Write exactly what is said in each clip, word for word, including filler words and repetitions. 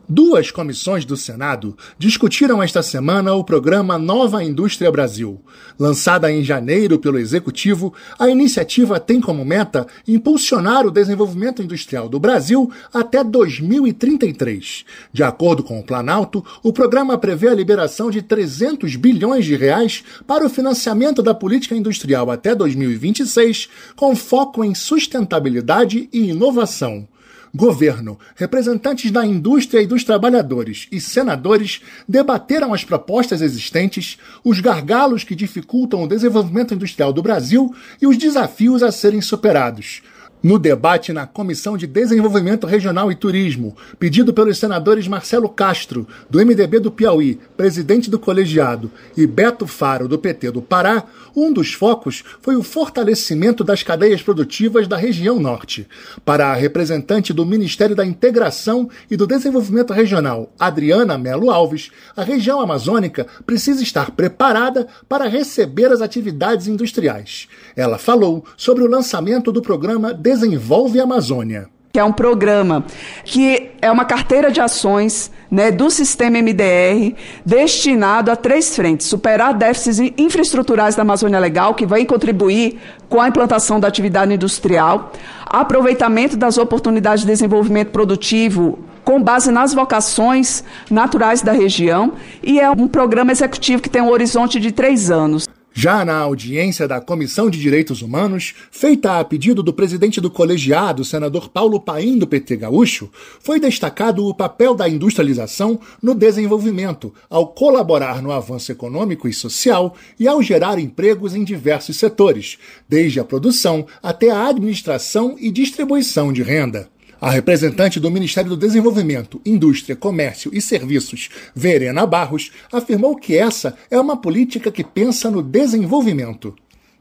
Duas comissões do Senado discutiram esta semana o programa Nova Indústria Brasil. Lançada em janeiro pelo Executivo, a iniciativa tem como meta impulsionar o desenvolvimento industrial do Brasil até dois mil e trinta e três. De acordo com o Planalto, o programa prevê a liberação de trezentos bilhões de reais para o financiamento da política industrial até dois mil e vinte e seis, com foco em sustentabilidade e inovação. Governo, representantes da indústria e dos trabalhadores e senadores debateram as propostas existentes, os gargalos que dificultam o desenvolvimento industrial do Brasil e os desafios a serem superados. No debate na Comissão de Desenvolvimento Regional e Turismo, pedido pelos senadores Marcelo Castro, do M D B do Piauí, presidente do colegiado, e Beto Faro, do P T do Pará, um dos focos foi o fortalecimento das cadeias produtivas da região norte. Para a representante do Ministério da Integração e do Desenvolvimento Regional, Adriana Melo Alves, a região amazônica precisa estar preparada para receber as atividades industriais. Ela falou sobre o lançamento do programa Desenvolve Amazônia. Que é um programa que é uma carteira de ações, né, do sistema M D R destinado a três frentes: superar déficits infraestruturais da Amazônia Legal, que vai contribuir com a implantação da atividade industrial, aproveitamento das oportunidades de desenvolvimento produtivo com base nas vocações naturais da região, e é um programa executivo que tem um horizonte de três anos. Já na audiência da Comissão de Direitos Humanos, feita a pedido do presidente do colegiado, senador Paulo Paim, do P T gaúcho, foi destacado o papel da industrialização no desenvolvimento, ao colaborar no avanço econômico e social e ao gerar empregos em diversos setores, desde a produção até a administração e distribuição de renda. A representante do Ministério do Desenvolvimento, Indústria, Comércio e Serviços, Verena Barros, afirmou que essa é uma política que pensa no desenvolvimento.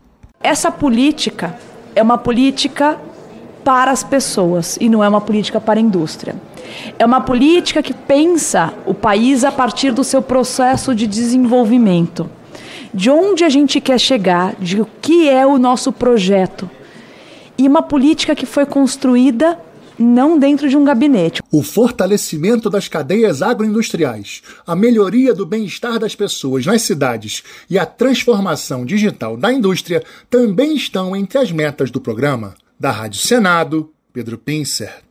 Essa política é uma política para as pessoas e não é uma política para a indústria. É uma política que pensa o país a partir do seu processo de desenvolvimento. De onde a gente quer chegar, de o que é o nosso projeto. E uma política que foi construída não dentro de um gabinete. O fortalecimento das cadeias agroindustriais, a melhoria do bem-estar das pessoas nas cidades e a transformação digital da indústria também estão entre as metas do programa. Da Rádio Senado, Pedro Pincer.